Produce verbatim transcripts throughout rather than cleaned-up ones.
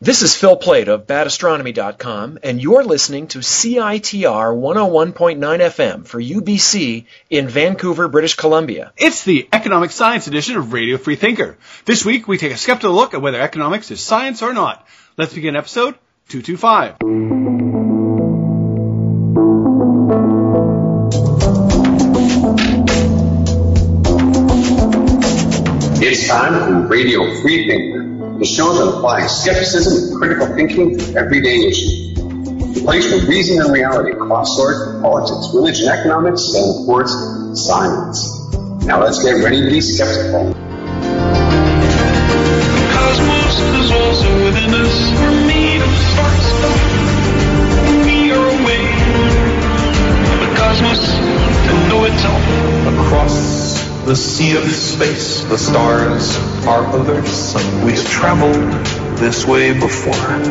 This is Phil Plait of bad astronomy dot com, and you're listening to C I T R one oh one point nine F M for U B C in Vancouver, British Columbia. It's the Economic Science edition of Radio Free Thinker. This week, we take a skeptical look at whether economics is science or not. Let's begin episode two twenty-five. It's time for Radio Free Thinker, the show that applies skepticism and critical thinking to everyday issues. The place where reason and reality cross swords, politics, religion, economics, and of course, science. Now let's get ready to be skeptical. The cosmos is also within us. We're made of sparks. We are awake. The cosmos to know itself. Across the sea of space, the stars are others. We've traveled this way before,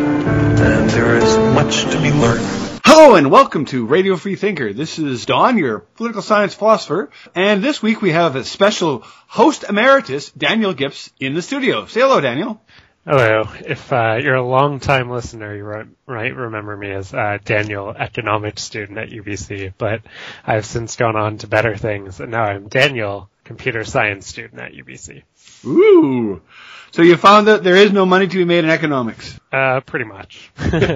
and there is much to be learned. Hello and welcome to Radio Free Thinker. This is Don, your political science philosopher, and this week we have a special host emeritus, Daniel Gips, in the studio. Say hello, Daniel. Hello. If uh, you're a long-time listener, you might remember me as uh, Daniel, economics student at U B C, but I've since gone on to better things, and now I'm Daniel, computer science student at U B C. Ooh. So you found that there is no money to be made in economics? Uh, pretty much.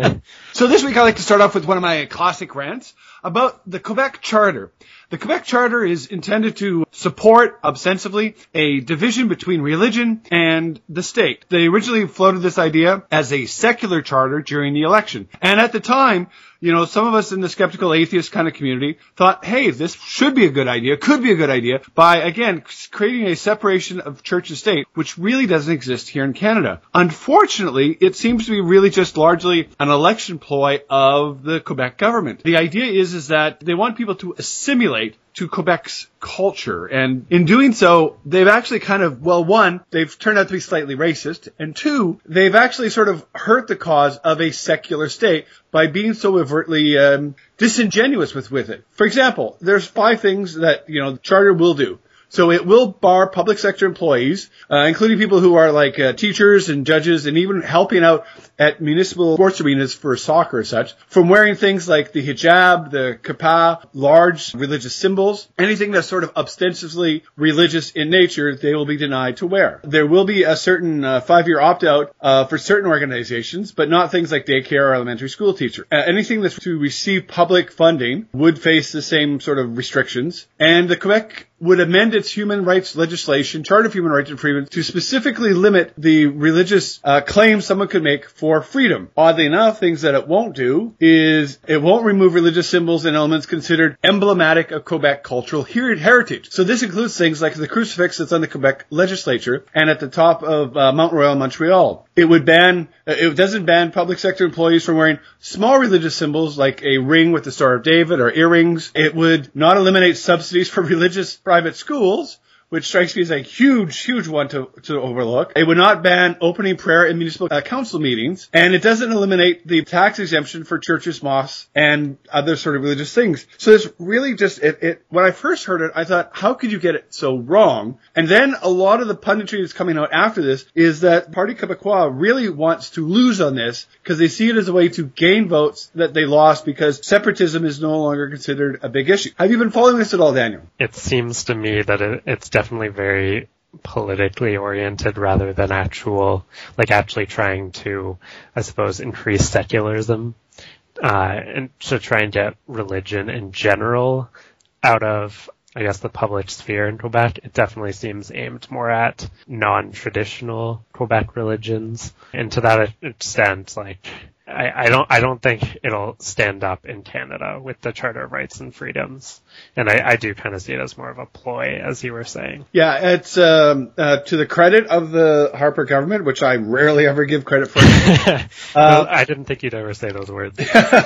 So this week I'd like to start off with one of my classic rants about the Quebec Charter. The Quebec Charter is intended to support, ostensibly, a division between religion and the state. They originally floated this idea as a secular charter during the election. And at the time, you know, some of us in the skeptical atheist kind of community thought, hey, this should be a good idea, could be a good idea, by, again, creating a separation of church and state, which really doesn't exist here in Canada. Unfortunately, it seems to be really just largely an election ploy of the Quebec government. The idea is, is that they want people to assimilate to Quebec's culture. And in doing so, they've actually kind of, well, one, they've turned out to be slightly racist, and two, they've actually sort of hurt the cause of a secular state by being so overtly um, disingenuous with, with it. For example, there's five things that, you know, the Charter will do. So it will bar public sector employees, uh, including people who are like uh, teachers and judges and even helping out at municipal sports arenas for soccer or such, from wearing things like the hijab, the kippah, large religious symbols, anything that's sort of ostensibly religious in nature, they will be denied to wear. There will be a certain uh, five-year opt-out uh, for certain organizations, but not things like daycare or elementary school teacher. Uh, anything that's to receive public funding would face the same sort of restrictions. And the Quebec would amend its human rights legislation, Charter of Human Rights and Freedom, to specifically limit the religious uh, claims someone could make for freedom. Oddly enough, things that it won't do is it won't remove religious symbols and elements considered emblematic of Quebec cultural heritage. So this includes things like the crucifix that's on the Quebec legislature and at the top of uh, Mount Royal, Montreal. It would ban, uh, it doesn't ban public sector employees from wearing small religious symbols like a ring with the Star of David or earrings. It would not eliminate subsidies for religious private schools, which strikes me as a huge, huge one to, to overlook. It would not ban opening prayer in municipal uh, council meetings, and it doesn't eliminate the tax exemption for churches, mosques, and other sort of religious things. So it's really just, it, it, when I first heard it, I thought, how could you get it so wrong? And then a lot of the punditry that's coming out after this is that Parti Québécois really wants to lose on this because they see it as a way to gain votes that they lost because separatism is no longer considered a big issue. Have you been following this at all, Daniel? It seems to me that it, it's definitely very politically oriented rather than actual, like actually trying to, I suppose, increase secularism, uh, and to try and get religion in general out of, I guess, the public sphere in Quebec. It definitely seems aimed more at non-traditional Quebec religions. And to that extent, like, I, I don't I don't think it'll stand up in Canada with the Charter of Rights and Freedoms. And I, I do kind of see it as more of a ploy, as you were saying. Yeah, it's um, uh, to the credit of the Harper government, which I rarely ever give credit for. uh, well, I didn't think you'd ever say those words.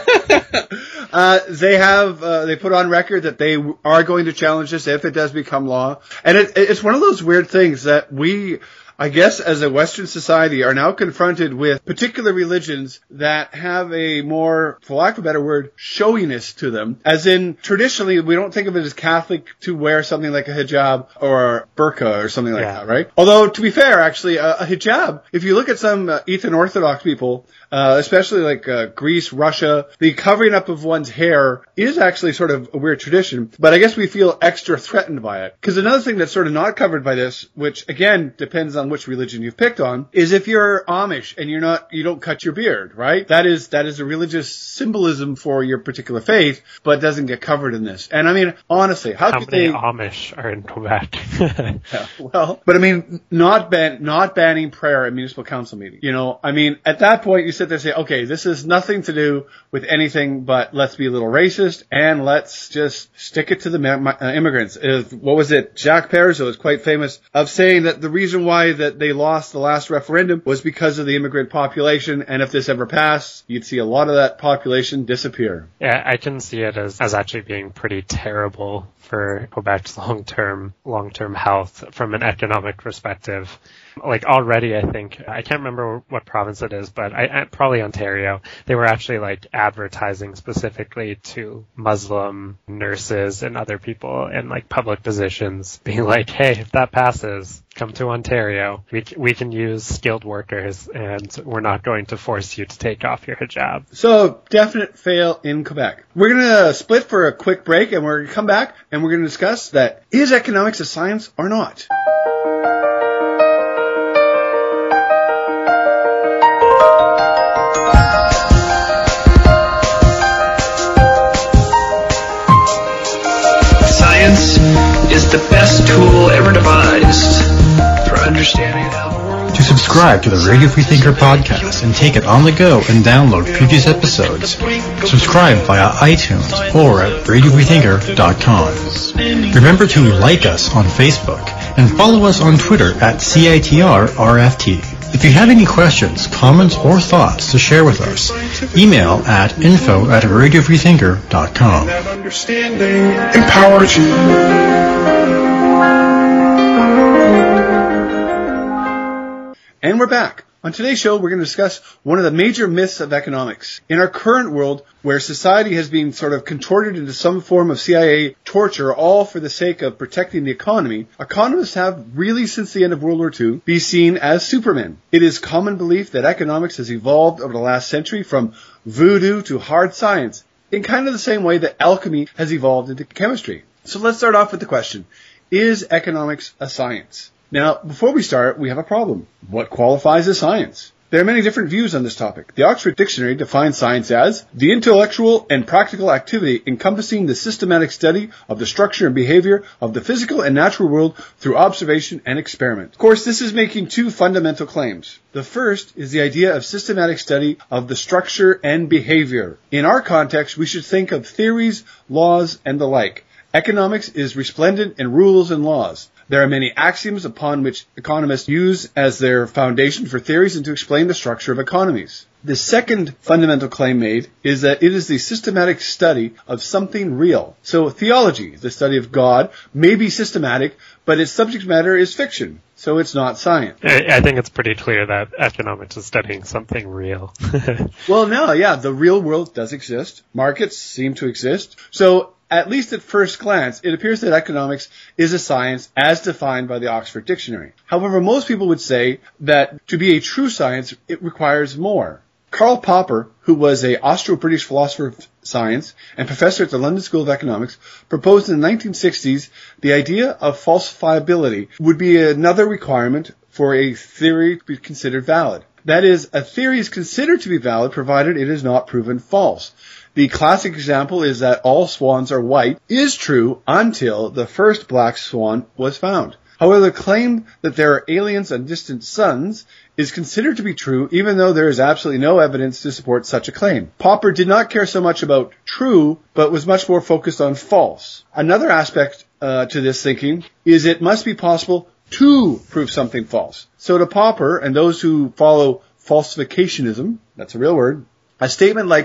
uh, they have uh, they put on record that they are going to challenge this if it does become law. And it, it's one of those weird things that we I guess as a Western society, are now confronted with particular religions that have a more, for lack of a better word, showiness to them. As in, traditionally, we don't think of it as Catholic to wear something like a hijab or a burqa or something like Yeah. that, right? Although, to be fair, actually, a, a hijab, if you look at some uh, Eastern Orthodox people, uh, especially like uh, Greece, Russia, the covering up of one's hair is actually sort of a weird tradition, but I guess we feel extra threatened by it. Because another thing that's sort of not covered by this, which again depends on which religion you've picked on, is if you're Amish and you're not, you don't cut your beard, right? That is, that is a religious symbolism for your particular faith, but doesn't get covered in this. And I mean, honestly, how, How could many they... Amish are in Quebec? Yeah, well, but I mean, not ban, not banning prayer at municipal council meeting. You know, I mean, at that point, you sit there and say, okay, this has nothing to do with anything, but let's be a little racist and let's just stick it to the ma- ma- uh, immigrants. Uh, what was it? Jacques Parizeau is quite famous of saying that the reason why that they lost the last referendum was because of the immigrant population, and if this ever passed, you'd see a lot of that population disappear. Yeah, I can see it as, as actually being pretty terrible for Quebec's long-term, long-term health from an economic perspective. Like already, I think, I can't remember what province it is, but I, I probably Ontario, they were actually like advertising specifically to Muslim nurses and other people in like public positions, being like, hey, if that passes, come to Ontario. We, we can use skilled workers and we're not going to force you to take off your hijab. So, definite fail in Quebec. We're going to split for a quick break and we're going to come back and we're going to discuss that is economics a science or not? Science is the best tool ever devised for understanding how the world. To subscribe to the Radio Freethinker podcast and take it on the go and download previous episodes, subscribe via iTunes or at radio freethinker dot com. Remember to like us on Facebook and follow us on Twitter at C I T R R F T. If you have any questions, comments, or thoughts to share with us, email at info at radio freethinker dot com. That understanding empowers you. And we're back. On today's show, we're going to discuss one of the major myths of economics. In our current world, where society has been sort of contorted into some form of C I A torture, all for the sake of protecting the economy, economists have really, since the end of World War Two, been seen as supermen. It is common belief that economics has evolved over the last century from voodoo to hard science, in kind of the same way that alchemy has evolved into chemistry. So let's start off with the question, is economics a science? Now, before we start, we have a problem. What qualifies as science? There are many different views on this topic. The Oxford Dictionary defines science as the intellectual and practical activity encompassing the systematic study of the structure and behavior of the physical and natural world through observation and experiment. Of course, this is making two fundamental claims. The first is the idea of systematic study of the structure and behavior. In our context, we should think of theories, laws, and the like. Economics is resplendent in rules and laws. There are many axioms upon which economists use as their foundation for theories and to explain the structure of economies. The second fundamental claim made is that it is the systematic study of something real. So theology, the study of God, may be systematic, but its subject matter is fiction. So it's not science. I, I think it's pretty clear that economics is studying something real. Well, no, yeah, the real world does exist. Markets seem to exist. So at least at first glance, it appears that economics is a science as defined by the Oxford Dictionary. However, most people would say that to be a true science, it requires more. Karl Popper, who was an Austro-British philosopher of science and professor at the London School of Economics, proposed in the nineteen sixties the idea of falsifiability would be another requirement for a theory to be considered valid. That is, a theory is considered to be valid provided it is not proven false. The classic example is that all swans are white is true until the first black swan was found. However, the claim that there are aliens on distant suns is considered to be true even though there is absolutely no evidence to support such a claim. Popper did not care so much about true, but was much more focused on false. Another aspect uh, to this thinking is it must be possible to prove something false. So to Popper and those who follow falsificationism, that's a real word, a statement like,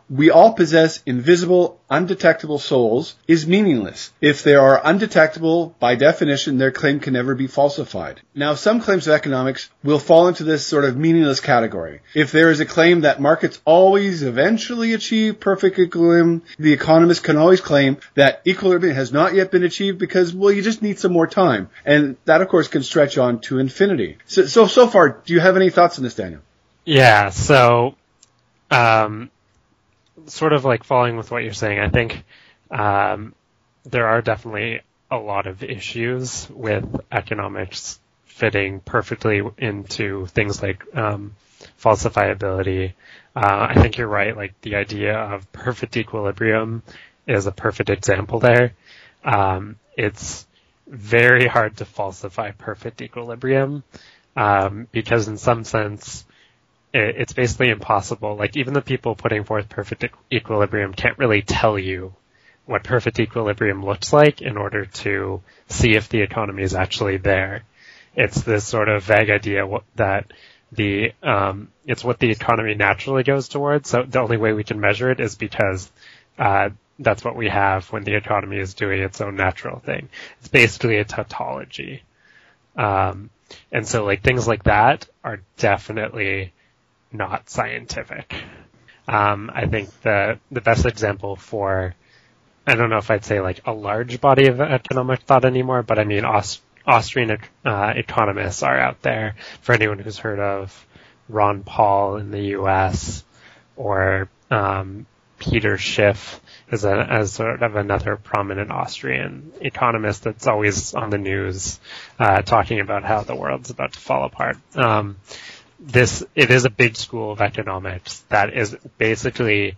we all possess invisible, undetectable souls is meaningless. If they are undetectable, by definition, their claim can never be falsified. Now, some claims of economics will fall into this sort of meaningless category. If there is a claim that markets always eventually achieve perfect equilibrium, the economist can always claim that equilibrium has not yet been achieved because, well, you just need some more time. And that, of course, can stretch on to infinity. So, so, so far, do you have any thoughts on this, Daniel? Yeah, so, um, sort of like following with what you're saying, I think, um, there are definitely a lot of issues with economics fitting perfectly into things like, um, falsifiability. Uh, I think you're right, like the idea of perfect equilibrium is a perfect example there. Um, it's very hard to falsify perfect equilibrium, um, because in some sense, it's basically impossible. Like, even the people putting forth perfect equilibrium can't really tell you what perfect equilibrium looks like in order to see if the economy is actually there. It's this sort of vague idea that the, um, it's what the economy naturally goes towards. So the only way we can measure it is because, uh, that's what we have when the economy is doing its own natural thing. It's basically a tautology. Um, and so like things like that are definitely not scientific. Um, I think the the best example for, I don't know if I'd say like a large body of economic thought anymore, but I mean Aust- Austrian uh, economists are out there. For anyone who's heard of Ron Paul in the U S or um, Peter Schiff is a, as sort of another prominent Austrian economist that's always on the news uh, talking about how the world's about to fall apart. Um, This, it is a big school of economics that is basically,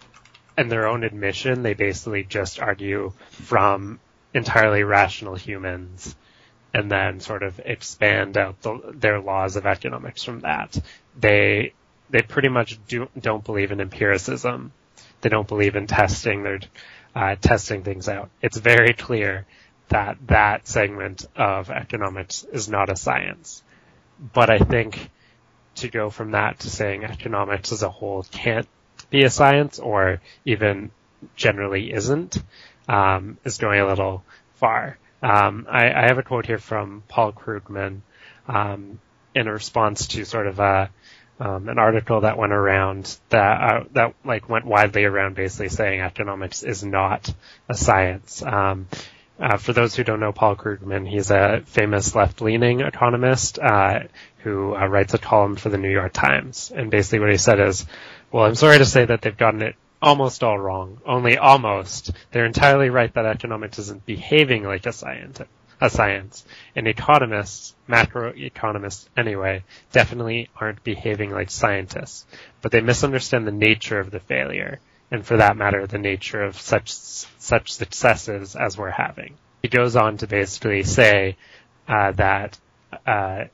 in their own admission, they basically just argue from entirely rational humans and then sort of expand out the, their laws of economics from that. They, they pretty much do, don't believe in empiricism. They don't believe in testing. They're, uh, testing things out. It's very clear that that segment of economics is not a science. But I think to go from that to saying economics as a whole can't be a science or even generally isn't, um, is going a little far. Um, I, I have a quote here from Paul Krugman, um, in a response to sort of a, um, an article that went around that, uh, that like went widely around basically saying economics is not a science. Um, Uh, for those who don't know Paul Krugman, he's a famous left-leaning economist uh, who uh, writes a column for the New York Times. And basically what he said is, well, I'm sorry to say that they've gotten it almost all wrong. Only almost. They're entirely right that economics isn't behaving like a science. A science. And economists, macroeconomists anyway, definitely aren't behaving like scientists. But they misunderstand the nature of the failure. And for that matter, the nature of such such successes as we're having. He goes on to basically say uh, that uh,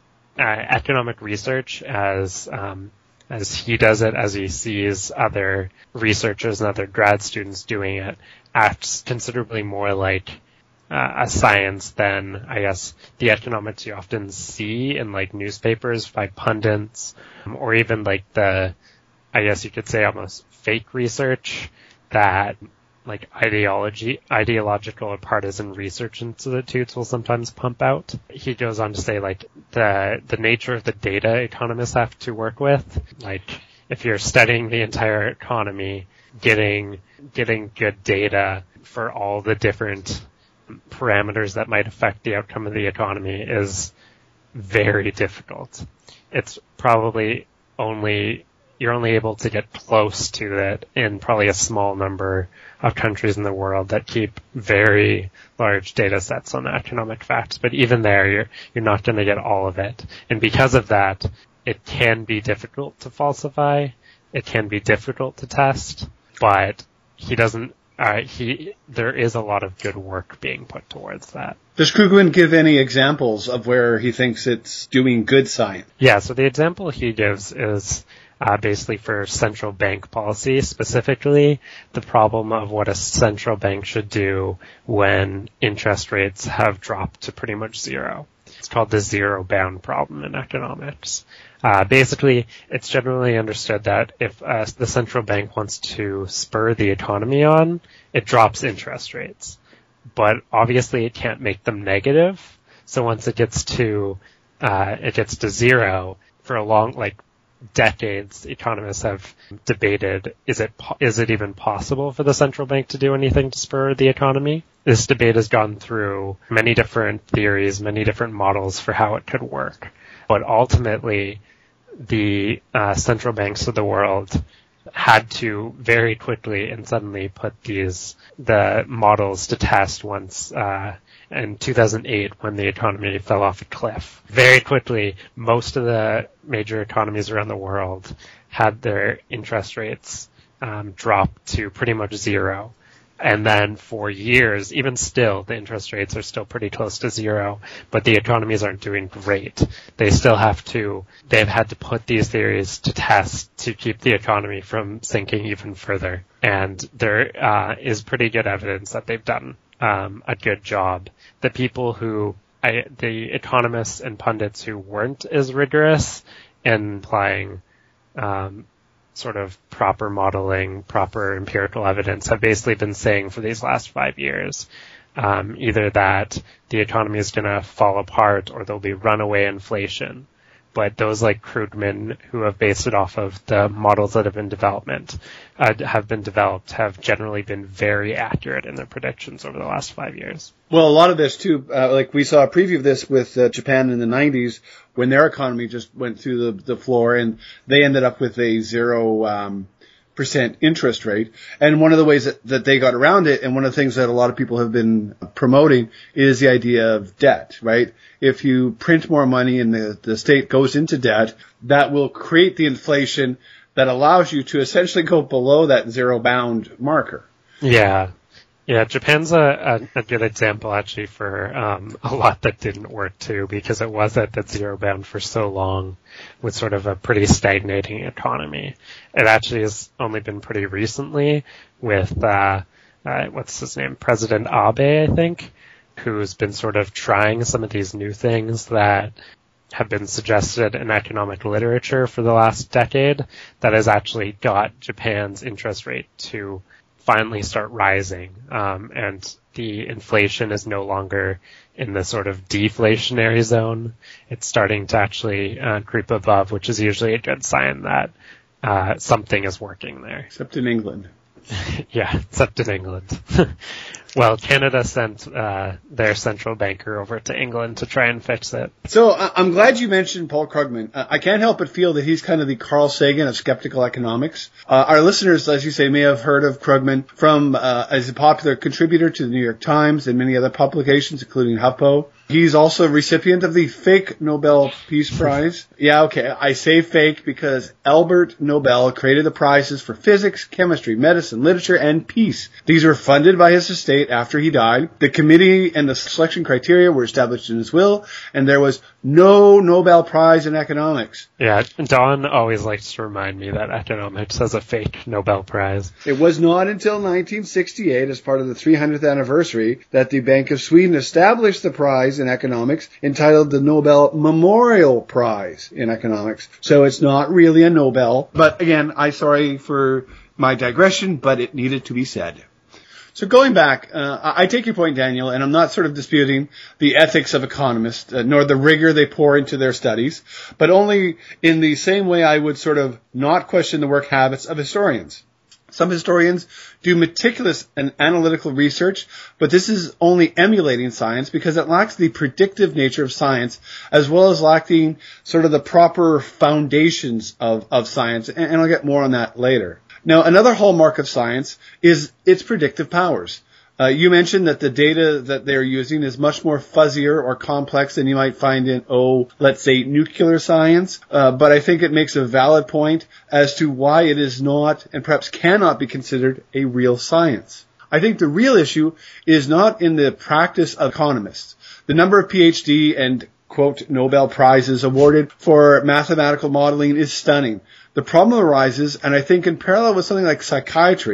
uh, economic research, as um, as he does it, as he sees other researchers and other grad students doing it, acts considerably more like uh, a science than, I guess, the economics you often see in like newspapers by pundits, um, or even like the, I guess you could say almost fake research that like ideology, ideological or partisan research institutes will sometimes pump out. He goes on to say like the, the nature of the data economists have to work with. Like if you're studying the entire economy, getting, getting good data for all the different parameters that might affect the outcome of the economy is very difficult. It's probably only You're only able to get close to it in probably a small number of countries in the world that keep very large data sets on economic facts. But even there, you're, you're not going to get all of it. And because of that, it can be difficult to falsify. It can be difficult to test. But he doesn't, uh, he, there is a lot of good work being put towards that. Does Krugman give any examples of where he thinks it's doing good science? Yeah, so the example he gives is Uh, basically for central bank policy, specifically the problem of what a central bank should do when interest rates have dropped to pretty much zero. It's called the zero-bound problem in economics. Uh, basically, it's generally understood that if uh, the central bank wants to spur the economy on, it drops interest rates. But obviously it can't make them negative. So once it gets to, uh, it gets to zero, for a long, like, decades, economists have debated, is it po- is it even possible for the central bank to do anything to spur the economy? This debate has gone through many different theories, many different models for how it could work. But ultimately, the uh, central banks of the world had to very quickly and suddenly put these, the models to test once, uh, in two thousand eight when the economy fell off a cliff. Very quickly, most of the major economies around the world had their interest rates um, drop to pretty much zero. And then for years, even still, the interest rates are still pretty close to zero, but the economies aren't doing great. They still have to, they've had to put these theories to test to keep the economy from sinking even further. And there uh, is pretty good evidence that they've done um, a good job. The people who, I, the economists and pundits who weren't as rigorous in applying um, sort of proper modeling, proper empirical evidence have basically been saying for these last five years, um, either that the economy is going to fall apart or there'll be runaway inflation. But those like Krugman, who have based it off of the models that have been development, uh, have been developed, have generally been very accurate in their predictions over the last five years. Well, a lot of this too, uh, like we saw a preview of this with uh, Japan in the nineties, when their economy just went through the, the floor, and they ended up with a zero um, percent interest rate. And one of the ways that, that they got around it, and one of the things that a lot of people have been promoting, is the idea of debt, right? If you print more money and the, the state goes into debt, that will create the inflation that allows you to essentially go below that zero bound marker. Yeah. Yeah, Japan's a, a, a good example actually for um, a lot that didn't work too, because it was at that zero bound for so long with sort of a pretty stagnating economy. It actually has only been pretty recently with, uh, uh, what's his name, President Abe, I think, who's been sort of trying some of these new things that have been suggested in economic literature for the last decade that has actually got Japan's interest rate to finally start rising, um, and the inflation is no longer in the sort of deflationary zone. It's starting to actually uh, creep above, which is usually a good sign that uh, something is working there. Except in England. Yeah, except in England. Well, Canada sent uh, their central banker over to England to try and fix it. So uh, I'm glad you mentioned Paul Krugman. Uh, I can't help but feel that he's kind of the Carl Sagan of skeptical economics. Uh, our listeners, as you say, may have heard of Krugman from uh, as a popular contributor to the New York Times and many other publications, including HuffPo. He's also a recipient of the fake Nobel Peace Prize. Yeah, okay, I say fake because Albert Nobel created the prizes for physics, chemistry, medicine, literature, and peace. These were funded by his estate after he died. The committee and the selection criteria were established in his will, and there was no Nobel Prize in economics. Yeah, Don always likes to remind me that economics has a fake Nobel Prize. It was not until nineteen sixty-eight, as part of the three hundredth anniversary, that the Bank of Sweden established the prize in economics entitled the Nobel Memorial Prize in Economics. So it's not really a Nobel. But again, I'm sorry for my digression, but it needed to be said. So going back, uh, I take your point, Daniel, and I'm not sort of disputing the ethics of economists, uh, nor the rigor they pour into their studies, but only in the same way I would sort of not question the work habits of historians. Some historians do meticulous and analytical research, but this is only emulating science because it lacks the predictive nature of science, as well as lacking sort of the proper foundations of, of science, and, and I'll get more on that later. Now, another hallmark of science is its predictive powers. Uh, you mentioned that the data that they're using is much more fuzzier or complex than you might find in, oh, let's say nuclear science. Uh, but I think it makes a valid point as to why it is not and perhaps cannot be considered a real science. I think the real issue is not in the practice of economists. The number of P H D and, quote, Nobel Prizes awarded for mathematical modeling is stunning. The problem arises, and I think in parallel with something like psychiatry,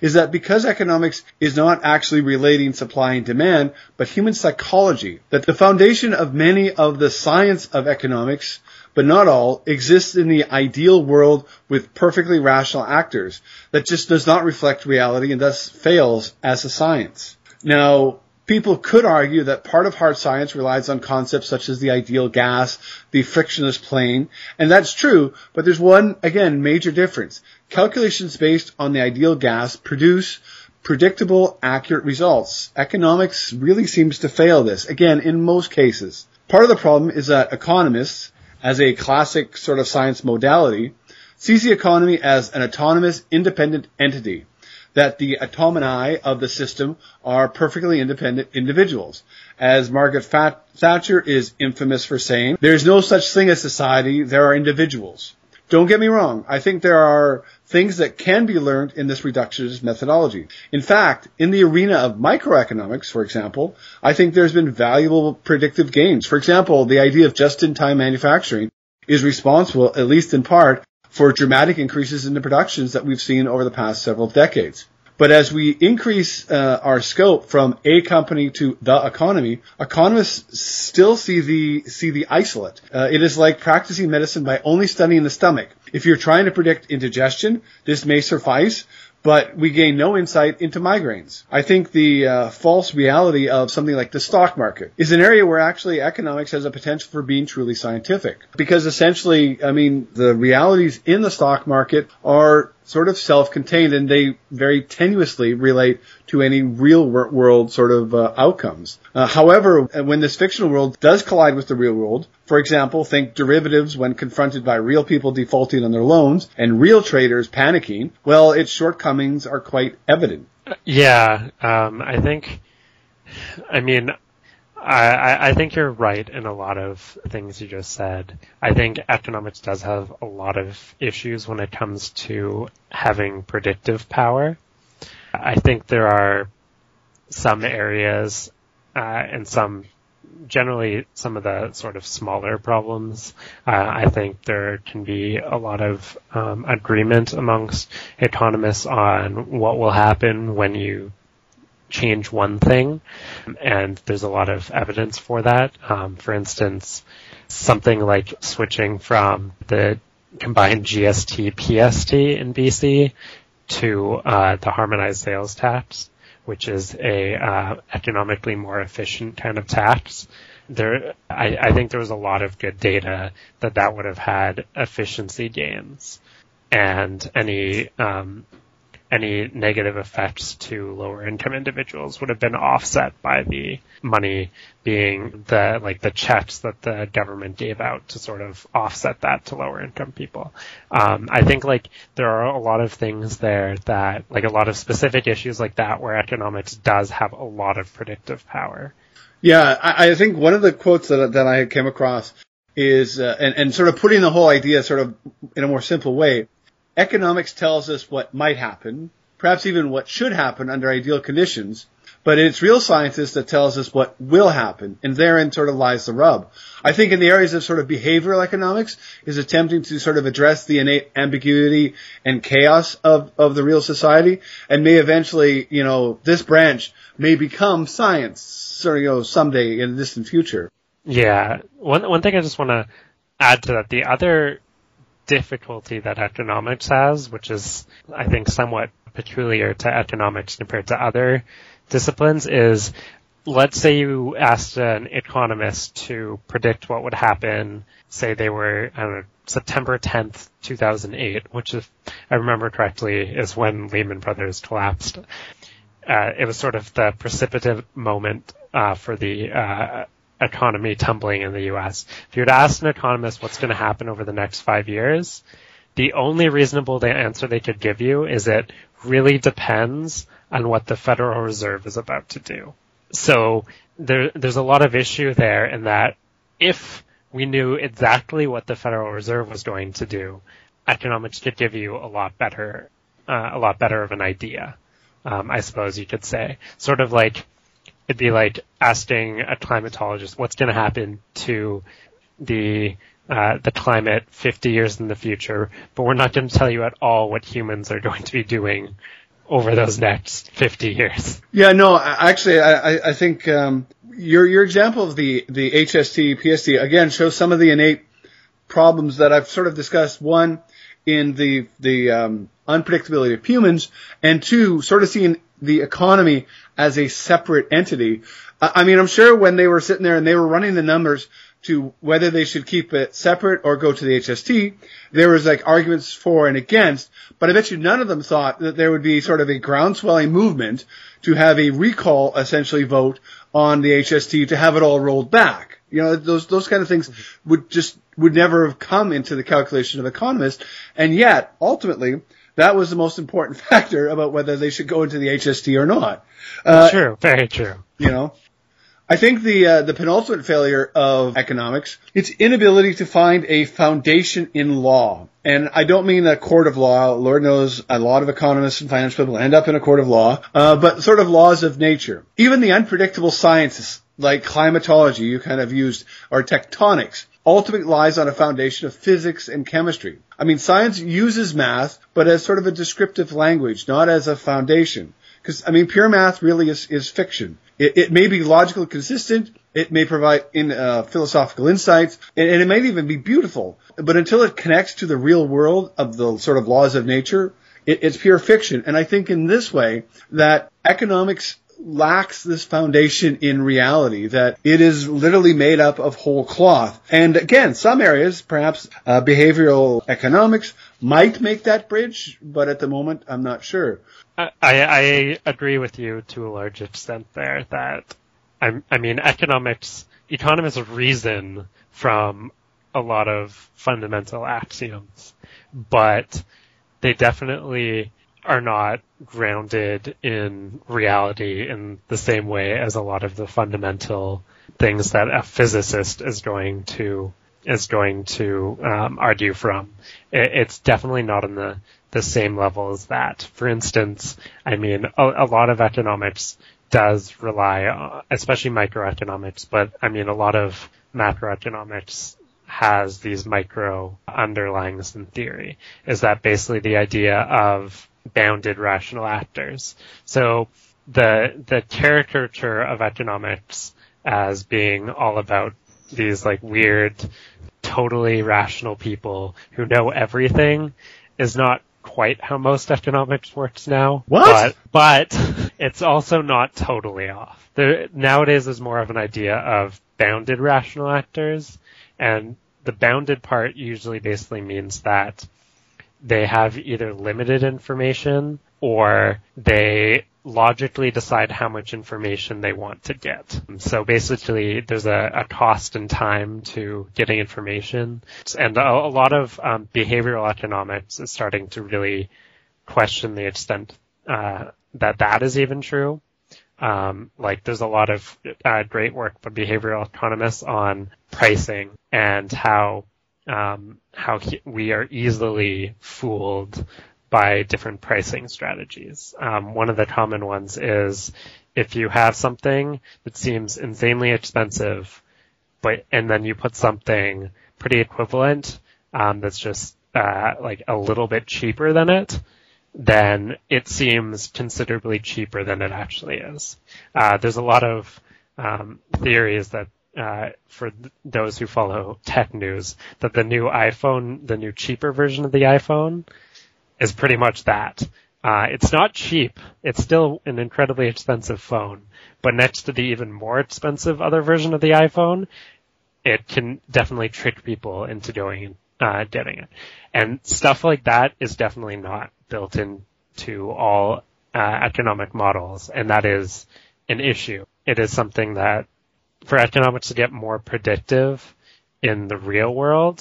is that because economics is not actually relating supply and demand, but human psychology, that the foundation of many of the science of economics, but not all, exists in the ideal world with perfectly rational actors that just does not reflect reality and thus fails as a science. Now, people could argue that part of hard science relies on concepts such as the ideal gas, the frictionless plane, and that's true, but there's one, again, major difference. Calculations based on the ideal gas produce predictable, accurate results. Economics really seems to fail this, again, in most cases. Part of the problem is that economists, as a classic sort of science modality, sees the economy as an autonomous, independent entity, that the automata of the system are perfectly independent individuals. As Margaret Thatcher is infamous for saying, there's no such thing as society, there are individuals. Don't get me wrong, I think there are things that can be learned in this reductionist methodology. In fact, in the arena of microeconomics, for example, I think there's been valuable predictive gains. For example, the idea of just-in-time manufacturing is responsible, at least in part, for dramatic increases in the productions that we've seen over the past several decades. But as we increase uh, our scope from a company to the economy, economists still see the see the isolate. Uh, it is like practicing medicine by only studying the stomach. If you're trying to predict indigestion, this may suffice, but we gain no insight into migraines. I think the uh, false reality of something like the stock market is an area where actually economics has a potential for being truly scientific. Because essentially, I mean, the realities in the stock market are sort of self-contained and they very tenuously relate to any real world sort of uh, outcomes. Uh, however, when this fictional world does collide with the real world, for example, think derivatives when confronted by real people defaulting on their loans and real traders panicking, well, its shortcomings are quite evident. Yeah, um, I think, I mean, I, I think you're right in a lot of things you just said. I think economics does have a lot of issues when it comes to having predictive power. I think there are some areas uh, and some, generally some of the sort of smaller problems. Uh, I think there can be a lot of um, agreement amongst economists on what will happen when you change one thing, and there's a lot of evidence for that. Um, for instance, something like switching from the combined G S T P S T in B C to uh, the harmonized sales tax, which is a uh, economically more efficient kind of tax. There, I, I think there was a lot of good data that that would have had efficiency gains, and any um, any negative effects to lower income individuals would have been offset by the money being the, like the checks that the government gave out to sort of offset that to lower income people. Um, I think like there are a lot of things there that, like a lot of specific issues like that where economics does have a lot of predictive power. Yeah, I, I think one of the quotes that, that I came across is, uh, and, and sort of putting the whole idea sort of in a more simple way, economics tells us what might happen, perhaps even what should happen under ideal conditions, but it's real scientists that tells us what will happen, and therein sort of lies the rub. I think in the areas of sort of behavioral economics is attempting to sort of address the innate ambiguity and chaos of, of the real society, and may eventually, you know, this branch may become science, sort of, you know, someday in the distant future. Yeah. One, one thing I just want to add to that, the other difficulty that economics has, which is, I think, somewhat peculiar to economics compared to other disciplines, is let's say you asked an economist to predict what would happen, say they were, I don't know, September tenth, two thousand eight, which if I remember correctly is when Lehman Brothers collapsed. Uh, it was sort of the precipitative moment uh, for the uh economy tumbling in the U S. If you were to ask an economist what's going to happen over the next five years, the only reasonable answer they could give you is it really depends on what the Federal Reserve is about to do. So there, there's a lot of issue there in that if we knew exactly what the Federal Reserve was going to do, economics could give you a lot better, uh, a lot better of an idea, um, I suppose you could say. Sort of like, it'd be like asking a climatologist what's going to happen to the uh, the climate fifty years in the future, but we're not going to tell you at all what humans are going to be doing over those next fifty years. Yeah, no, actually, I, I think um, your your example of the, the H S T, P S T, again, shows some of the innate problems that I've sort of discussed. One, in the the um, unpredictability of humans, and two, sort of seeing the economy as a separate entity. Uh, I mean, I'm sure when they were sitting there and they were running the numbers to whether they should keep it separate or go to the H S T, there was like arguments for and against, but I bet you none of them thought that there would be sort of a groundswelling movement to have a recall essentially vote on the H S T to have it all rolled back. You know, those those kind of things would just would never have come into the calculation of economists, and yet ultimately that was the most important factor about whether they should go into the H S T or not. Uh, true, very true. You know. I think the uh, the penultimate failure of economics, its inability to find a foundation in law. And I don't mean a court of law. Lord knows a lot of economists and financial people end up in a court of law, uh, but sort of laws of nature. Even the unpredictable sciences, like climatology you kind of used, or tectonics, ultimately lies on a foundation of physics and chemistry. I mean, science uses math, but as sort of a descriptive language, not as a foundation. Because, I mean, pure math really is, is fiction. It, it may be logically consistent, it may provide in uh, philosophical insights, and, and it might even be beautiful. But until it connects to the real world of the sort of laws of nature, it, it's pure fiction. And I think in this way that economics lacks this foundation in reality, that it is literally made up of whole cloth. And again, some areas, perhaps uh, behavioral economics, might make that bridge, but at the moment, I'm not sure. I, I agree with you to a large extent there that, I, I mean, economics, economists reason from a lot of fundamental axioms, but they definitely are not grounded in reality in the same way as a lot of the fundamental things that a physicist is going to is going to um, argue from. It, it's definitely not on the the same level as that. For instance, I mean, a, a lot of economics does rely on, especially microeconomics, but I mean, a lot of macroeconomics has these micro underlyings in theory. Is that basically the idea of bounded rational actors? So the the caricature of economics as being all about these like weird, totally rational people who know everything is not quite how most economics works now. What? But, but it's also not totally off. There, nowadays is more of an idea of bounded rational actors, and the bounded part usually basically means that they have either limited information or they logically decide how much information they want to get. So basically, there's a, a cost and time to getting information. And a, a lot of um, behavioral economics is starting to really question the extent uh, that that is even true. Um, like, there's a lot of uh, great work by behavioral economists on pricing and how um, how he, we are easily fooled by different pricing strategies. Um, one of the common ones is if you have something that seems insanely expensive, but and then you put something pretty equivalent um, that's just uh, like a little bit cheaper than it, then it seems considerably cheaper than it actually is. Uh, there's a lot of um, theories that uh, for th- those who follow tech news, that the new iPhone, the new cheaper version of the iPhone, is pretty much that. Uh, it's not cheap. It's still an incredibly expensive phone. But next to the even more expensive other version of the iPhone, it can definitely trick people into going and uh, getting it. And stuff like that is definitely not built into all uh, economic models, and that is an issue. It is something that, for economics to get more predictive in the real world,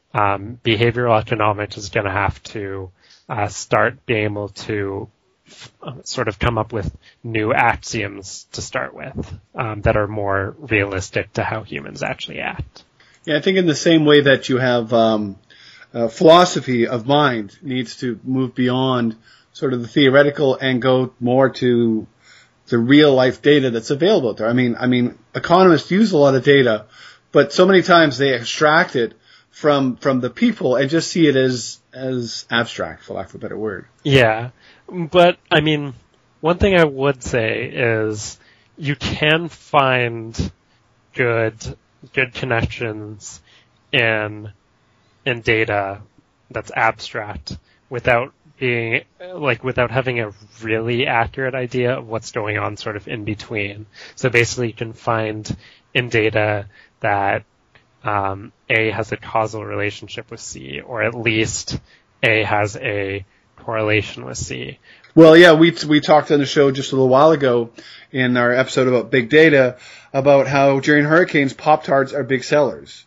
um, behavioral economics is going to have to Uh, start being able to uh, sort of come up with new axioms to start with um, that are more realistic to how humans actually act. Yeah, I think in the same way that you have um, uh, philosophy of mind needs to move beyond sort of the theoretical and go more to the real life data that's available there. I mean, I mean, economists use a lot of data, but so many times they extract it from from the people and just see it as as abstract, for lack of a better word. Yeah, but I mean, one thing I would say is you can find good good connections in in data that's abstract without being like without having a really accurate idea of what's going on sort of in between. So basically you can find in data that um, A has a causal relationship with C, or at least A has a correlation with C. Well, yeah, we we talked on the show just a little while ago in our episode about big data about how during hurricanes Pop-Tarts are big sellers.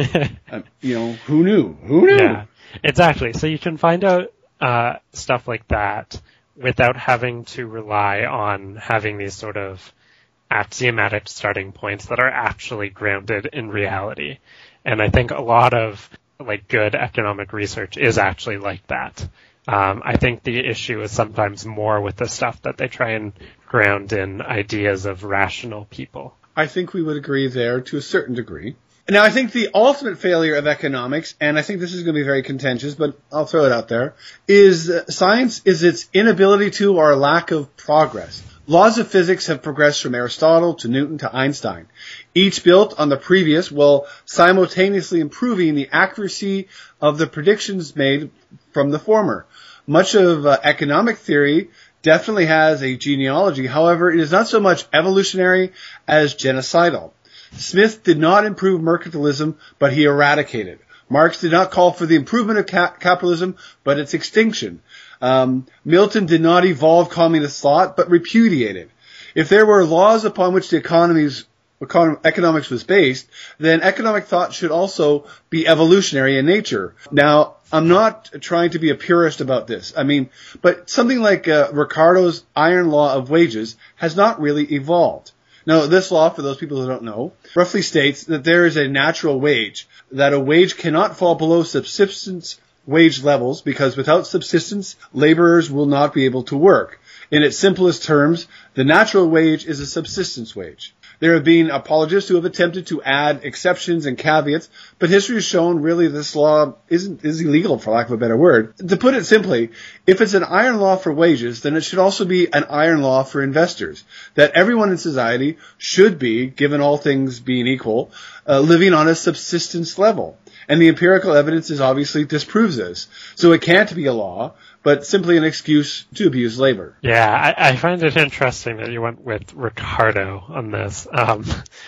um, you know, who knew? Who knew? Yeah, exactly. So you can find out uh, stuff like that without having to rely on having these sort of axiomatic starting points that are actually grounded in reality. And I think a lot of like good economic research is actually like that. Um, I think the issue is sometimes more with the stuff that they try and ground in ideas of rational people. I think we would agree there to a certain degree. Now, I think the ultimate failure of economics, and I think this is going to be very contentious, but I'll throw it out there, is uh, science is its inability to or lack of progress. Laws of physics have progressed from Aristotle to Newton to Einstein, each built on the previous while simultaneously improving the accuracy of the predictions made from the former. Much of uh, economic theory definitely has a genealogy. However, it is not so much evolutionary as genocidal. Smith did not improve mercantilism, but he eradicated. Marx did not call for the improvement of ca- capitalism, but its extinction. Um, Milton did not evolve communist thought, but repudiated. If there were laws upon which the economy's econ- economics was based, then economic thought should also be evolutionary in nature. Now, I'm not trying to be a purist about this. I mean, but something like uh, Ricardo's iron law of wages has not really evolved. Now, this law, for those people who don't know, roughly states that there is a natural wage, that a wage cannot fall below subsistence wage levels because without subsistence, laborers will not be able to work. In its simplest terms, the natural wage is a subsistence wage. There have been apologists who have attempted to add exceptions and caveats, but history has shown really this law isn't is illegal, for lack of a better word. To put it simply, if it's an iron law for wages, then it should also be an iron law for investors, that everyone in society should be, given all things being equal, uh, living on a subsistence level. And the empirical evidence is obviously disproves this. So it can't be a law, but simply an excuse to abuse labor. Yeah, I, I find it interesting that you went with Ricardo on this. Um,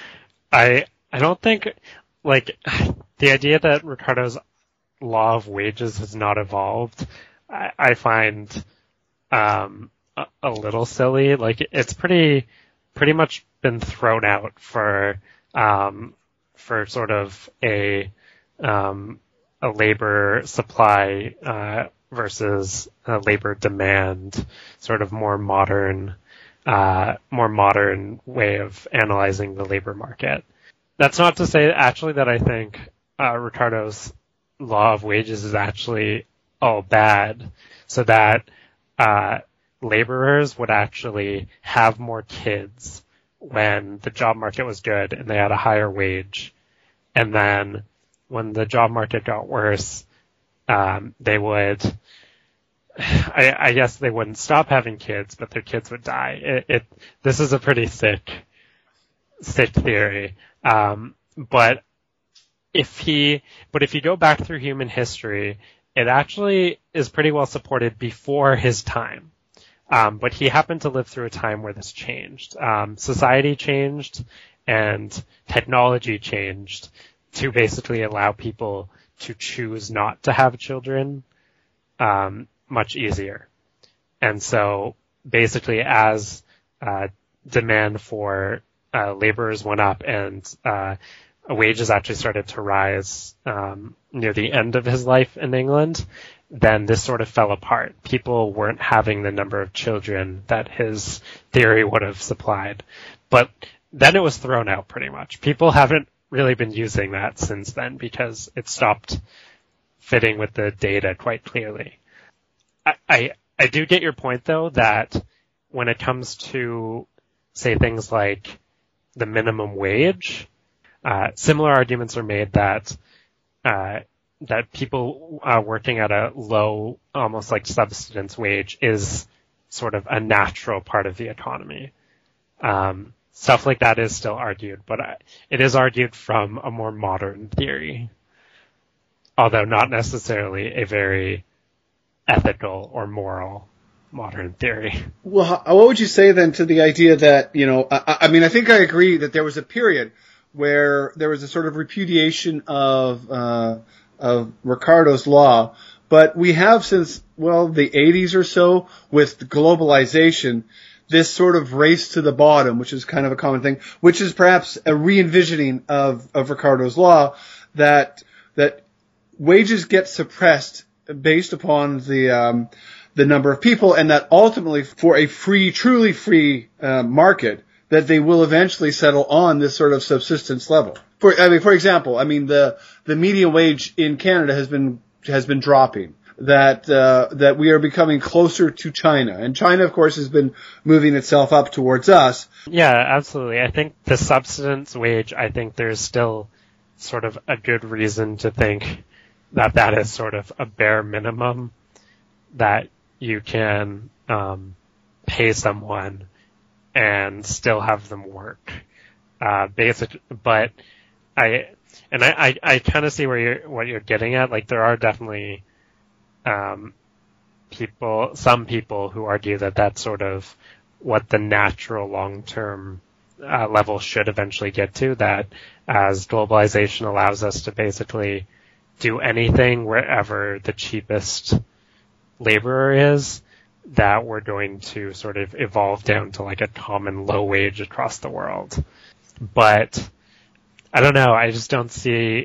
I I don't think, like, the idea that Ricardo's law of wages has not evolved, I, I find um, a, a little silly. Like, it's pretty pretty much been thrown out for um, for sort of a um, a labor supply uh, versus a labor demand, sort of more modern, uh, more modern way of analyzing the labor market. That's not to say actually that I think uh, Ricardo's law of wages is actually all bad, so that uh, laborers would actually have more kids when the job market was good and they had a higher wage, and then when the job market got worse, um, they would, I, I guess they wouldn't stop having kids, but their kids would die. It, it this is a pretty sick, sick theory. Um, but if he, but if you go back through human history, it actually is pretty well supported before his time. Um, but he happened to live through a time where this changed. Um, society changed and technology changed to basically allow people to choose not to have children um, much easier. And so basically as uh, demand for uh, laborers went up and uh, wages actually started to rise um, near the end of his life in England, then this sort of fell apart. People weren't having the number of children that his theory would have supplied. But then it was thrown out pretty much. People haven't really been using that since then because it stopped fitting with the data quite clearly. I, I, I do get your point though that when it comes to, say, things like the minimum wage, uh, similar arguments are made that uh, that people uh, working at a low, almost like subsistence wage is sort of a natural part of the economy. Um, stuff like that is still argued, but uh, it is argued from a more modern theory, although not necessarily a very ethical or moral modern theory. Well, what would you say then to the idea that, you know, I, I mean, I think I agree that there was a period where there was a sort of repudiation of uh, of Ricardo's law, but we have since, well, the eighties or so, with globalization, this sort of race to the bottom, which is kind of a common thing, which is perhaps a re-envisioning of, of Ricardo's law, that that wages get suppressed based upon the um, the number of people, and that ultimately, for a free, truly free uh, market, that they will eventually settle on this sort of subsistence level. For I mean, for example, I mean the the median wage in Canada has been has been dropping. That uh, that we are becoming closer to China, and China, of course, has been moving itself up towards us. Yeah, absolutely. I think the subsistence wage, I think there's still sort of a good reason to think that that is sort of a bare minimum that you can um, pay someone and still have them work. Uh, basic, but I and I, I, I kind of see where you're what you're getting at. Like there are definitely um, people, some people who argue that that's sort of what the natural long-term uh, level should eventually get to. That as globalization allows us to basically do anything wherever the cheapest laborer is, that we're going to sort of evolve down to like a common low wage across the world. But I don't know. I just don't see,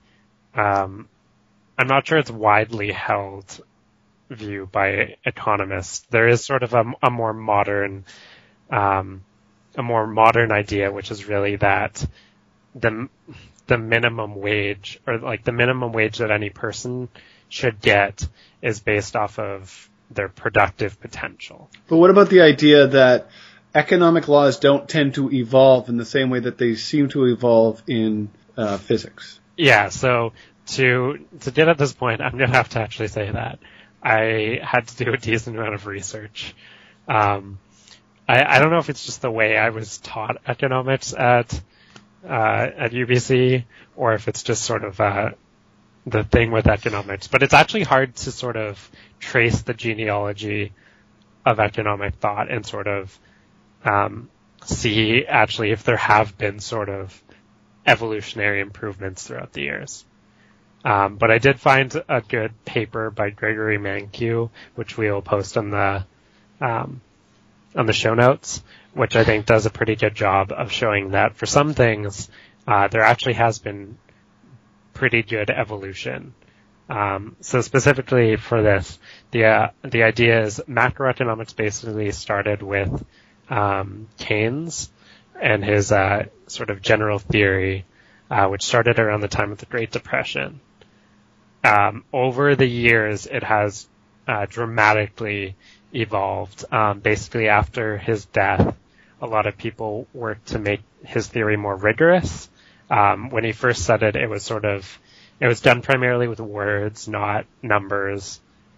um, I'm not sure it's widely held view by economists. There is sort of a, a more modern, um, a more modern idea, which is really that the, the minimum wage, or like the minimum wage that any person should get, is based off of their productive potential. But what about the idea that economic laws don't tend to evolve in the same way that they seem to evolve in uh, physics? Yeah, so to to get at this point, I'm going to have to actually say that I had to do a decent amount of research. Um, I, I don't know if it's just the way I was taught economics at uh, at U B C, or if it's just sort of uh, the thing with economics, but it's actually hard to sort of trace the genealogy of economic thought and sort of um, see actually if there have been sort of evolutionary improvements throughout the years. Um, but I did find a good paper by Gregory Mankiw, which we will post on the um, on the show notes, which I think does a pretty good job of showing that for some things uh, there actually has been pretty good evolution. Um, so specifically for this, the uh, the idea is macroeconomics basically started with um, Keynes and his uh, sort of general theory, uh, which started around the time of the Great Depression. Um, over the years, it has uh, dramatically evolved. Um, basically, after his death, a lot of people worked to make his theory more rigorous. Um, when he first said it, it was sort of, it was done primarily with words, not numbers,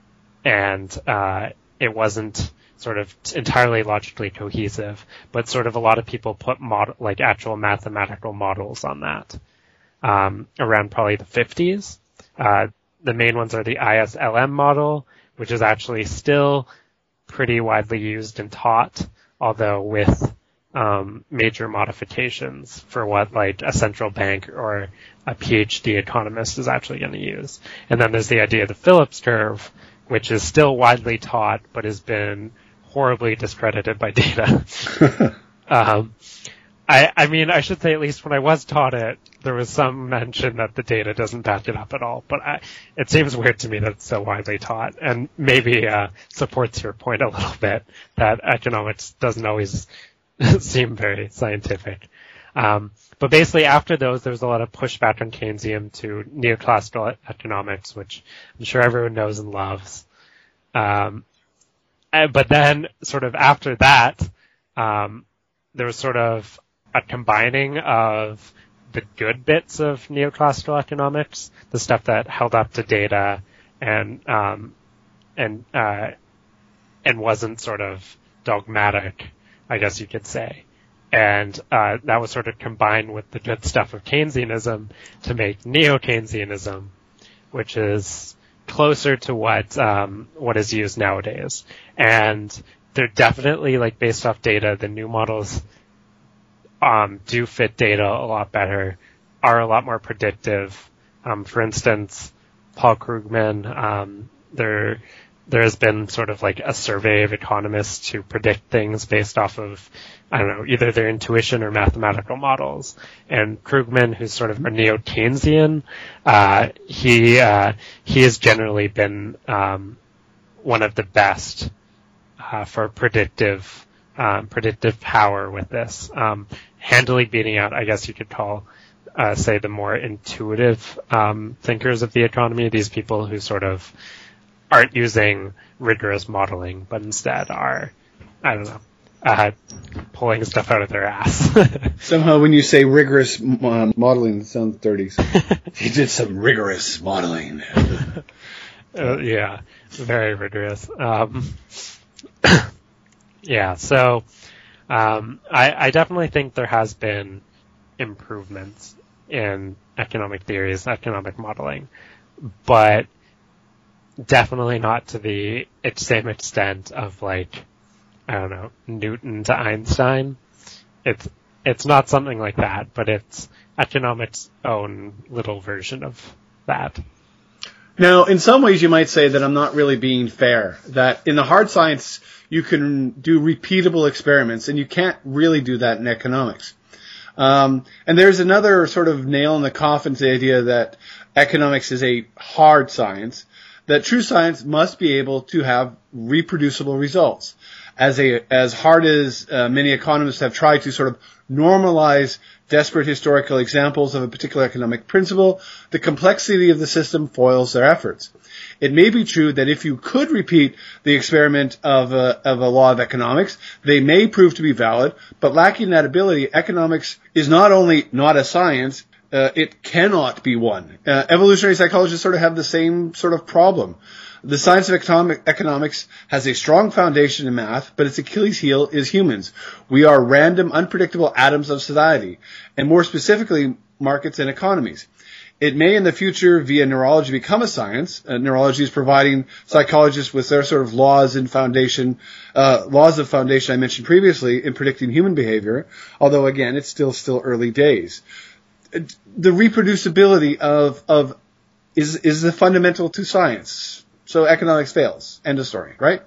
and uh, it wasn't sort of entirely logically cohesive, but sort of a lot of people put mod- like actual mathematical models on that um, around probably the fifties. Uh, the main ones are the I S L M model, which is actually still pretty widely used and taught, although with um, major modifications for what like a central bank or a PhD economist is actually going to use. And then there's the idea of the Phillips curve, which is still widely taught, but has been horribly discredited by data. um, I, I mean, I should say at least when I was taught it, there was some mention that the data doesn't back it up at all. But I, it seems weird to me that it's so widely taught, and maybe uh, supports your point a little bit that economics doesn't always seem very scientific. Um, but basically, after those, there was a lot of pushback on Keynesian to neoclassical economics, which I'm sure everyone knows and loves. Um, but then, sort of after that, um, there was sort of a combining of the good bits of neoclassical economics, the stuff that held up to data and um, and uh, and wasn't sort of dogmatic, I guess you could say. And uh, that was sort of combined with the good stuff of Keynesianism to make neo-Keynesianism, which is closer to what um, what is used nowadays. And they're definitely, like, based off data, the new models um, do fit data a lot better, are a lot more predictive. Um, for instance, Paul Krugman, um, there there has been sort of like a survey of economists to predict things based off of, I don't know, either their intuition or mathematical models. And Krugman, who's sort of a neo-Keynesian, uh, he, uh, he has generally been, um, one of the best, uh, for predictive, um, predictive power with this. Um, handily beating out, I guess you could call, uh, say the more intuitive, um, thinkers of the economy, these people who sort of aren't using rigorous modeling, but instead are, I don't know, uh, pulling stuff out of their ass. Somehow when you say rigorous uh, modeling, it sounds dirty. So. He did some rigorous modeling. uh, yeah, very rigorous. Um, yeah, so um, I, I definitely think there has been improvements in economic theories, economic modeling, but definitely not to the same extent of, like, I don't know, Newton to Einstein. It's it's not something like that, but it's economics' own little version of that. Now, in some ways you might say that I'm not really being fair, that in the hard science you can do repeatable experiments, and you can't really do that in economics. Um, and there's another sort of nail in the coffin to the idea that economics is a hard science, that true science must be able to have reproducible results. As a as hard as uh, many economists have tried to sort of normalize desperate historical examples of a particular economic principle, the complexity of the system foils their efforts. It may be true that if you could repeat the experiment of a, of a law of economics, they may prove to be valid, but lacking that ability, economics is not only not a science, Uh, it cannot be one. Uh, evolutionary psychologists sort of have the same sort of problem. The science of economic, economics has a strong foundation in math, but its Achilles heel is humans. We are random, unpredictable atoms of society, and more specifically, markets and economies. It may in the future, via neurology, become a science. Uh, neurology is providing psychologists with their sort of laws and foundation, uh, laws of foundation I mentioned previously in predicting human behavior, although again, it's still, still early days. The reproducibility of, of, is, is the fundamental to science. So economics fails. End of story, right?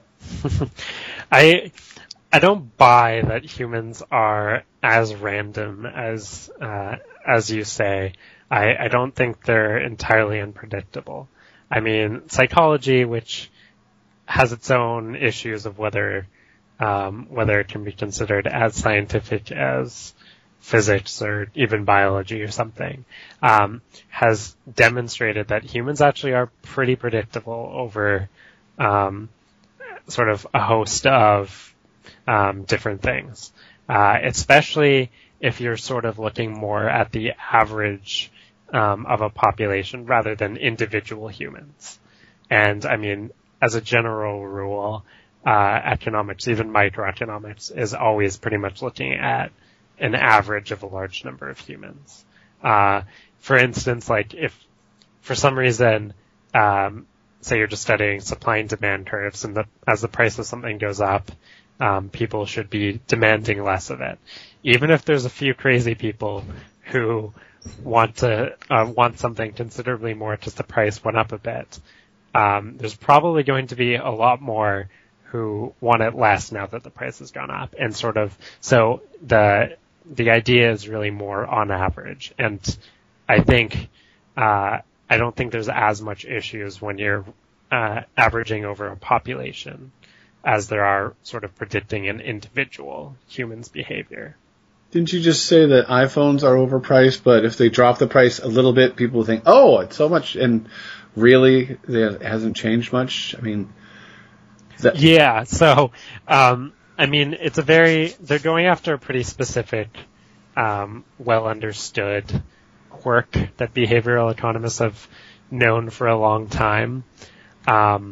I, I don't buy that humans are as random as, uh, as you say. I, I don't think they're entirely unpredictable. I mean, psychology, which has its own issues of whether, um, whether it can be considered as scientific as physics or even biology or something, um, has demonstrated that humans actually are pretty predictable over um, sort of a host of um, different things, uh, especially if you're sort of looking more at the average um, of a population rather than individual humans. And I mean, as a general rule, uh, economics, even microeconomics, is always pretty much looking at an average of a large number of humans. Uh, for instance, like if for some reason, um, say you're just studying supply and demand curves, and the, as the price of something goes up, um, people should be demanding less of it. Even if there's a few crazy people who want to uh, want something considerably more, just the price went up a bit, um, there's probably going to be a lot more who want it less now that the price has gone up, and sort of so the the idea is really more on average. And I think, uh, I don't think there's as much issues when you're, uh, averaging over a population as there are sort of predicting an individual human's behavior. Didn't you just say that iPhones are overpriced, but if they drop the price a little bit, people think, oh, it's so much, and really, it hasn't changed much? I mean, that- yeah, so, um, I mean, it's a very, they're going after a pretty specific, um, well understood, quirk that behavioral economists have known for a long time. Um,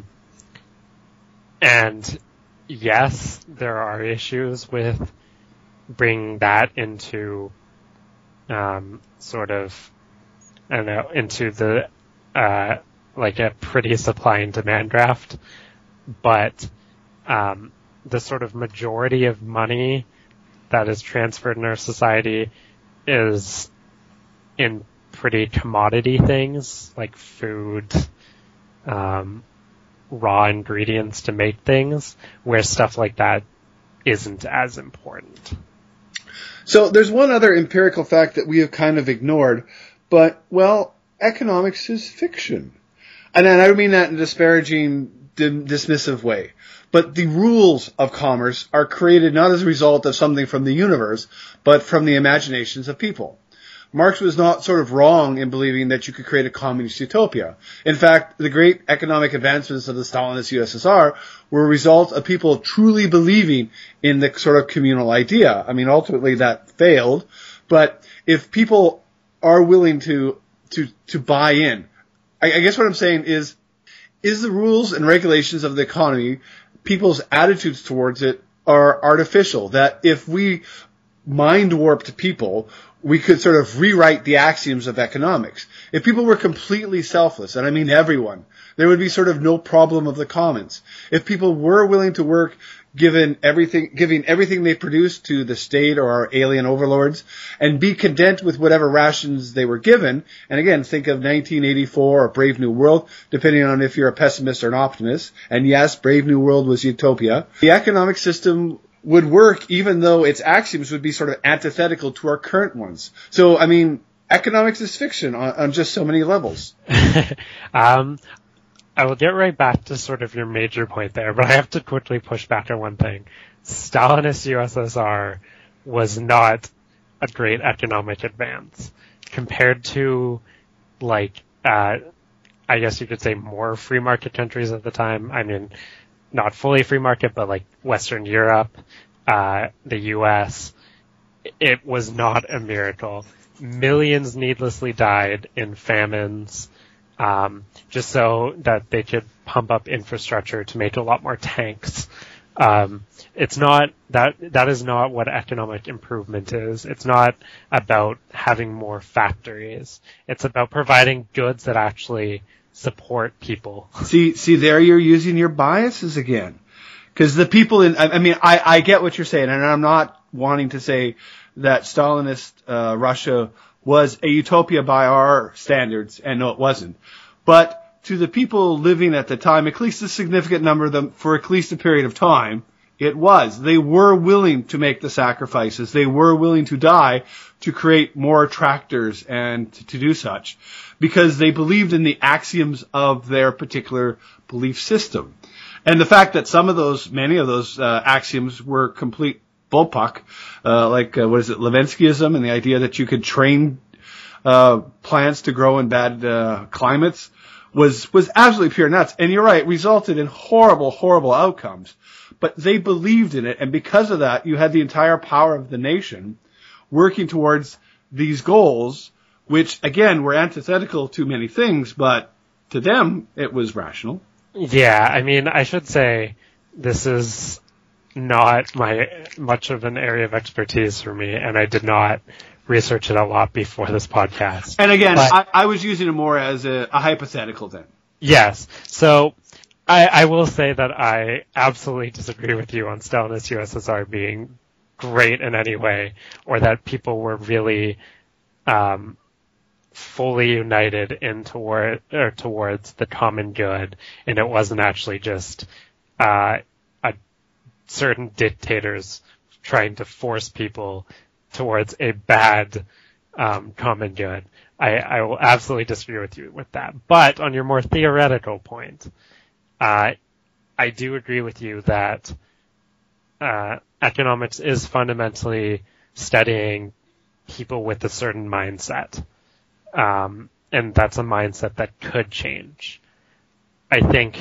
and yes, there are issues with bringing that into um, sort of, I don't know, into the uh, like a pretty supply and demand draft, but um, the sort of majority of money that is transferred in our society is in pretty commodity things like food, um, raw ingredients to make things, where stuff like that isn't as important. So there's one other empirical fact that we have kind of ignored, but, well, economics is fiction. And I don't mean that in a disparaging, dismissive way. But the rules of commerce are created not as a result of something from the universe, but from the imaginations of people. Marx was not sort of wrong in believing that you could create a communist utopia. In fact, the great economic advancements of the Stalinist U S S R were a result of people truly believing in the sort of communal idea. I mean, ultimately that failed, but if people are willing to to to buy in, I, I guess what I'm saying is, is the rules and regulations of the economy, people's attitudes towards it are artificial. That if we mind warped people, we could sort of rewrite the axioms of economics. If people were completely selfless, and I mean everyone, there would be sort of no problem of the commons. If people were willing to work, given everything, giving everything they produce to the state or our alien overlords, and be content with whatever rations they were given, and again, think of nineteen eighty-four or Brave New World, depending on if you're a pessimist or an optimist, and yes, Brave New World was utopia, the economic system would work even though its axioms would be sort of antithetical to our current ones. So, I mean, economics is fiction on, on just so many levels. um, I will get right back to sort of your major point there, but I have to quickly push back on one thing. Stalinist U S S R was not a great economic advance compared to, like, uh, I guess you could say more free market countries at the time. I mean, not fully free market, but like Western Europe, uh, the U S, it was not a miracle. Millions needlessly died in famines, um, just so that they could pump up infrastructure to make a lot more tanks. Um, it's not, that, that is not what economic improvement is. It's not about having more factories. It's about providing goods that actually support people. See, see, there you're using your biases again. Because the people in, I, I mean, I, I get what you're saying, and I'm not wanting to say that Stalinist uh, Russia was a utopia by our standards, and no, it wasn't. But to the people living at the time, at least a significant number of them, for at least a period of time, it was. They were willing to make the sacrifices. They were willing to die to create more tractors and to, to do such, because they believed in the axioms of their particular belief system. And the fact that some of those, many of those uh, axioms were complete bullpuck, uh, like, uh, what is it, Levinskyism, and the idea that you could train uh, plants to grow in bad uh, climates, was, was absolutely pure nuts. And you're right, resulted in horrible, horrible outcomes. But they believed in it, and because of that, you had the entire power of the nation working towards these goals, which, again, were antithetical to many things, but to them, it was rational. Yeah, I mean, I should say this is not my much of an area of expertise for me, and I did not research it a lot before this podcast. And again, but, I, I was using it more as a, a hypothetical then. Yes. So I, I will say that I absolutely disagree with you on Stalinist U S S R being great in any way, or that people were really um, fully united in toward or towards the common good, and it wasn't actually just uh, a certain dictators trying to force people towards a bad um, common good. I, I will absolutely disagree with you with that. But on your more theoretical point, uh, I do agree with you that uh, economics is fundamentally studying people with a certain mindset. Um, and that's a mindset that could change. I think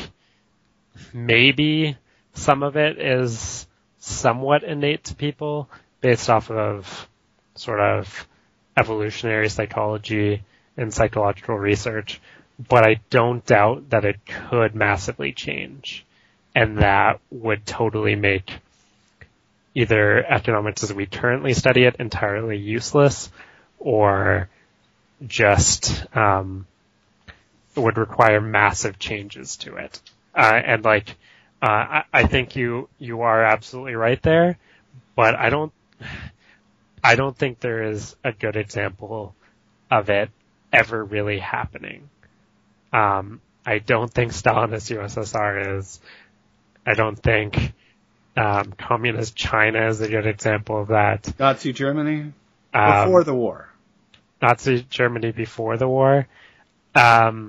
maybe some of it is somewhat innate to people based off of sort of evolutionary psychology and psychological research, but I don't doubt that it could massively change, and that would totally make either economics as we currently study it entirely useless, or just um, would require massive changes to it. Uh, and like, uh, I, I think you you are absolutely right there, but I don't I don't think there is a good example of it ever really happening. Um, I don't think Stalinist U S S R is. I don't think um, communist China is a good example of that. Nazi Germany Um, before the war. Nazi Germany before the war. Um,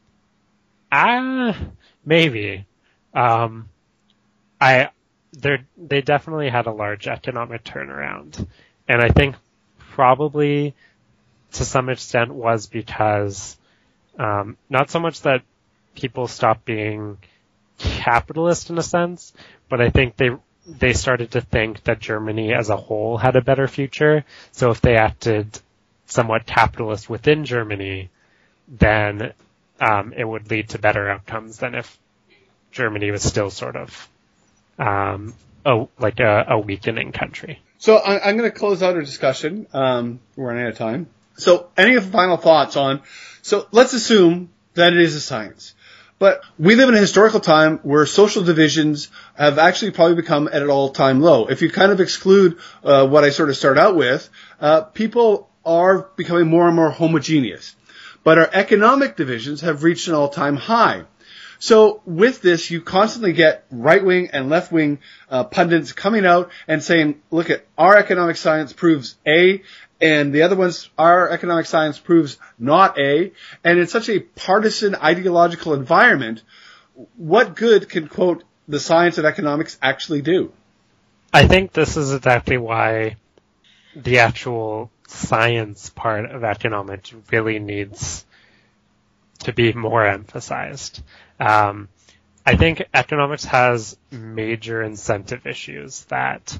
ah, maybe. Um, I, they they definitely had a large economic turnaround, and I think probably to some extent was because, um, not so much that people stopped being capitalist in a sense, but I think they they started to think that Germany as a whole had a better future. So if they acted somewhat capitalist within Germany, then um, it would lead to better outcomes than if Germany was still sort of um, a, like a, a weakening country. So I, I'm going to close out our discussion. Um, we're running out of time. So any final thoughts on, so let's assume that it is a science. But we live in a historical time where social divisions have actually probably become at an all-time low. If you kind of exclude uh, what I sort of start out with, uh, people are becoming more and more homogeneous. But our economic divisions have reached an all-time high. So with this, you constantly get right-wing and left-wing uh, pundits coming out and saying, look, at our economic science proves A, and the other ones, our economic science proves not A. And in such a partisan ideological environment, what good can, quote, the science of economics actually do? I think this is exactly why the actual science part of economics really needs to be more emphasized. Um, I think economics has major incentive issues that,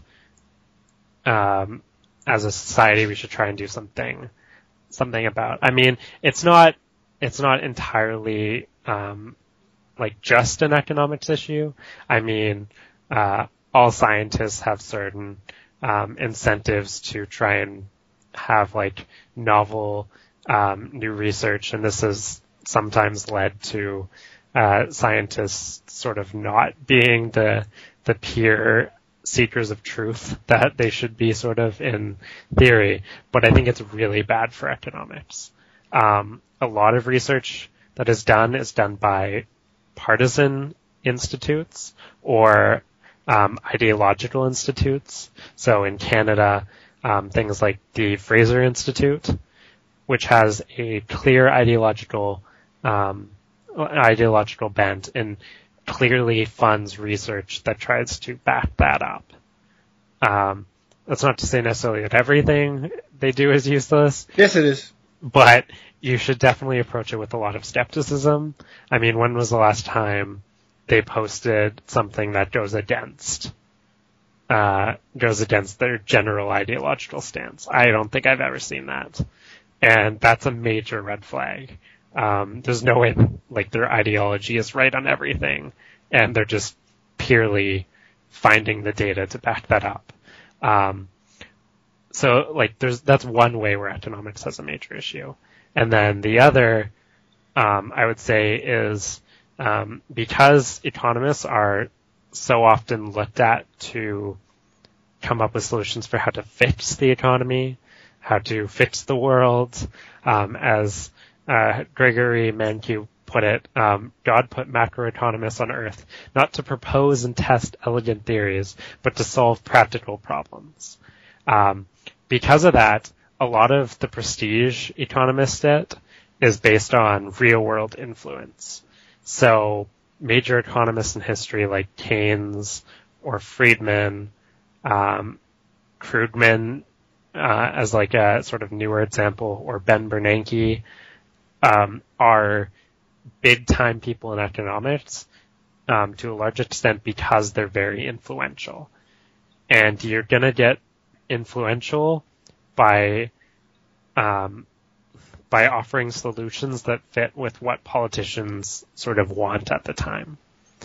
um, as a society, we should try and do something, something about. I mean, it's not, it's not entirely, um, like just an economics issue. I mean, uh, all scientists have certain, um, incentives to try and have like novel, um, new research, and this has sometimes led to, uh, scientists sort of not being the, the peer seekers of truth that they should be sort of in theory, but I think it's really bad for economics. Um, a lot of research that is done is done by partisan institutes or um, ideological institutes. So in Canada, um, things like the Fraser Institute, which has a clear ideological um, ideological bent and clearly funds research that tries to back that up. Um, that's not to say necessarily that everything they do is useless. Yes, it is. But you should definitely approach it with a lot of skepticism. I mean, when was the last time they posted something that goes against, uh, goes against their general ideological stance? I don't think I've ever seen that. And that's a major red flag. Um, there's no way, like, their ideology is right on everything, and they're just purely finding the data to back that up. Um, so, like, there's, that's one way where economics has a major issue. And then the other, um, I would say is, um, because economists are so often looked at to come up with solutions for how to fix the economy, how to fix the world, um, as Uh, Gregory Mankiw put it, um, God put macroeconomists on earth not to propose and test elegant theories, but to solve practical problems. Um, because of that, a lot of the prestige economists get is based on real-world influence. So major economists in history like Keynes or Friedman, um, Krugman, uh, as like a sort of newer example, or Ben Bernanke, Um, are big-time people in economics um, to a large extent because they're very influential. And you're going to get influential by um, by offering solutions that fit with what politicians sort of want at the time.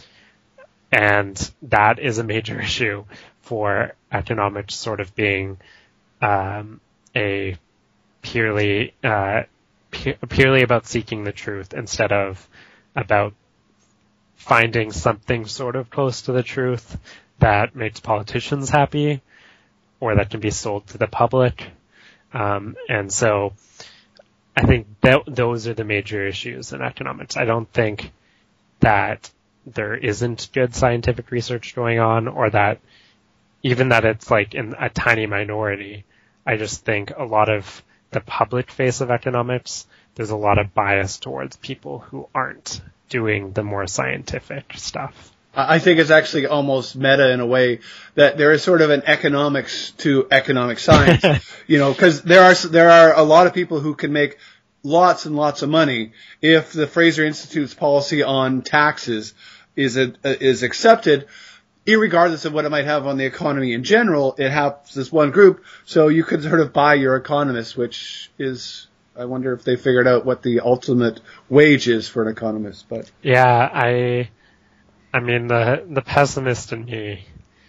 And that is a major issue for economics sort of being um, a purely uh, pu- purely about seeking the truth instead of about finding something sort of close to the truth that makes politicians happy or that can be sold to the public. Um, and so I think that those are the major issues in economics. I don't think that there isn't good scientific research going on, or that even that it's like in a tiny minority. I just think a lot of the public face of economics, there's a lot of bias towards people who aren't doing the more scientific stuff. I think it's actually almost meta in a way that there is sort of an economics to economic science, you know, because there are there are a lot of people who can make lots and lots of money if the Fraser Institute's policy on taxes is a, is accepted, irregardless of what it might have on the economy in general. It helps this one group, so you could sort of buy your economist, which is, I wonder if they figured out what the ultimate wage is for an economist. But yeah, I. I mean, the the pessimist in me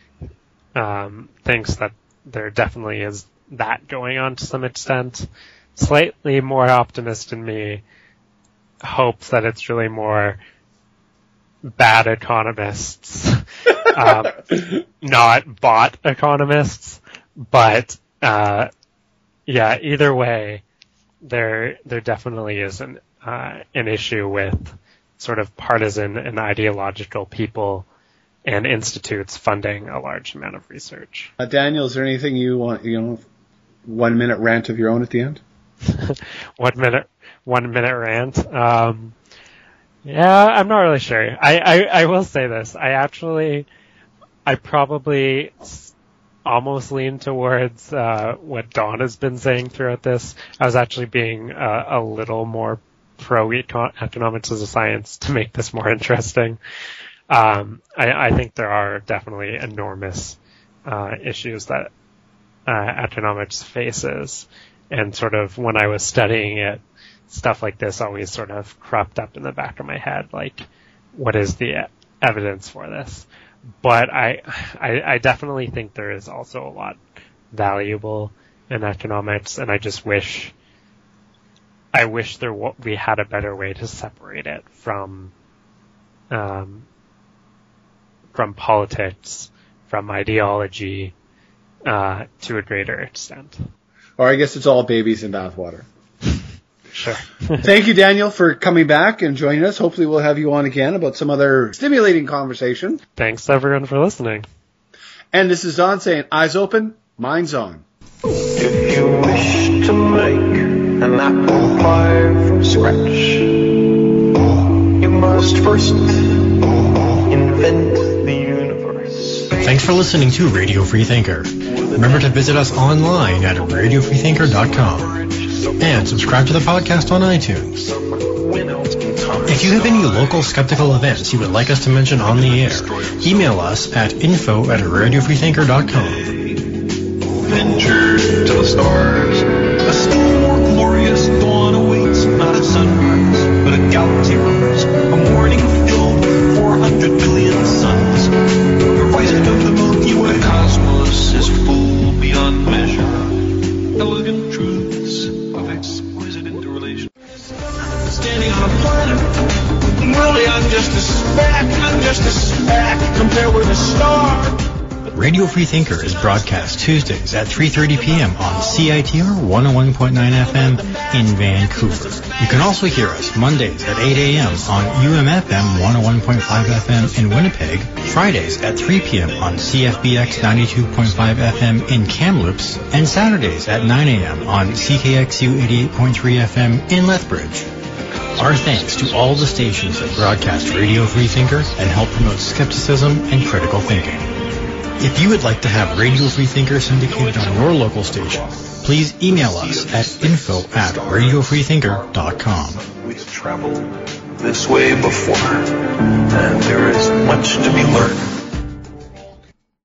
um, thinks that there definitely is that going on to some extent. Slightly more optimist in me hopes that it's really more bad economists, um, not bot economists. But uh, yeah, either way, there there definitely is an uh, an issue with sort of partisan and ideological people and institutes funding a large amount of research. Uh, Daniel, is there anything you want, you know, one minute rant of your own at the end? one minute, one minute rant. Um, yeah, I'm not really sure. I, I, I will say this. I actually, I probably almost lean towards, uh, what Don has been saying throughout this. I was actually being uh, a little more pro-economics as a science to make this more interesting. Um, I, I think there are definitely enormous uh, issues that uh, economics faces, and sort of when I was studying it, stuff like this always sort of cropped up in the back of my head, like, what is the evidence for this? But I, I, I definitely think there is also a lot valuable in economics, and I just wish I wish there w- we had a better way to separate it from um, from politics, from ideology, uh, to a greater extent. Or I guess it's all babies in bathwater. Sure. Thank you, Daniel, for coming back and joining us. Hopefully we'll have you on again about some other stimulating conversation. Thanks, everyone, for listening. And this is Don saying, eyes open, minds on. If you wish to make an apple pie from scratch, you must first invent the universe. Thanks for listening to Radio Free Thinker. Remember to visit us online at radio free thinker dot com and subscribe to the podcast on iTunes. If you have any local skeptical events you would like us to mention on the air, email us at info at radio free thinker dot com. Venture to the stars. A still more glorious dawn awaits, not a sunrise, but a galaxy rose. A morning filled with four hundred billion suns. The rising of the Milky Way cosmos is full beyond measure. Elegant truths of exquisite interrelation. Standing on a planet, really I'm just a speck, I'm just a speck compared with a star. Radio Free Thinker is broadcast Tuesdays at three thirty p.m. on C I T R one oh one point nine F M in Vancouver. You can also hear us Mondays at eight a.m. on U M F M one oh one point five F M in Winnipeg, Fridays at three p.m. on C F B X ninety-two point five F M in Kamloops, and Saturdays at nine a.m. on C K X U eighty-eight point three F M in Lethbridge. Our thanks to all the stations that broadcast Radio Free Thinker and help promote skepticism and critical thinking. If you would like to have Radio Free Thinker syndicated on your local station, please email us at info at radio free thinker dot com. We've traveled this way before, and there is much to be learned.